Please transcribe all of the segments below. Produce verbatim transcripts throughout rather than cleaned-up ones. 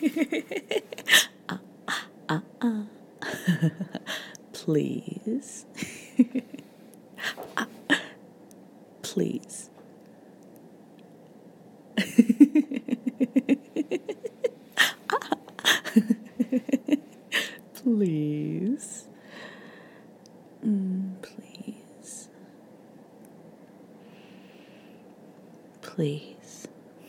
Please. Please. Please. Mm, please. Please.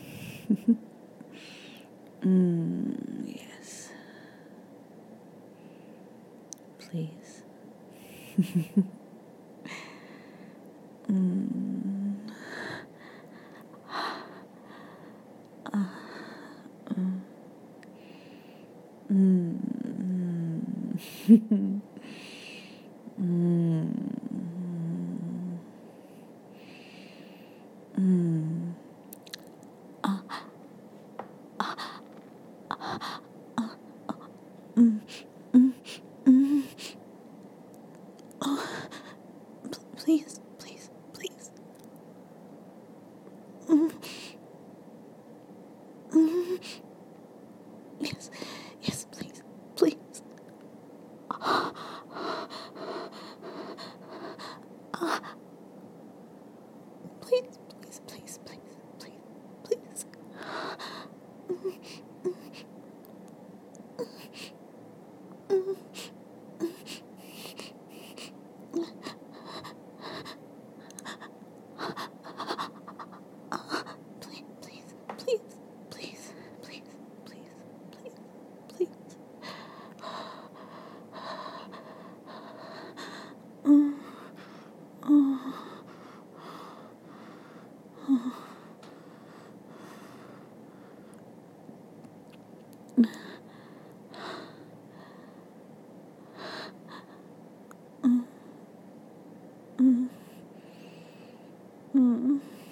mm, yes. Please. mm. Uh, mm. Mm. mm. Mm. Uh, uh, uh, uh, mm, mm, mm. Oh, please, please, please. Mm, mm. Yes, yes, please, please. Uh, uh, please, please, please, please, please, please. Mm, mm, please, please, please, please, please, please, please, please. Mm, oh, oh. Mm, mm, mm.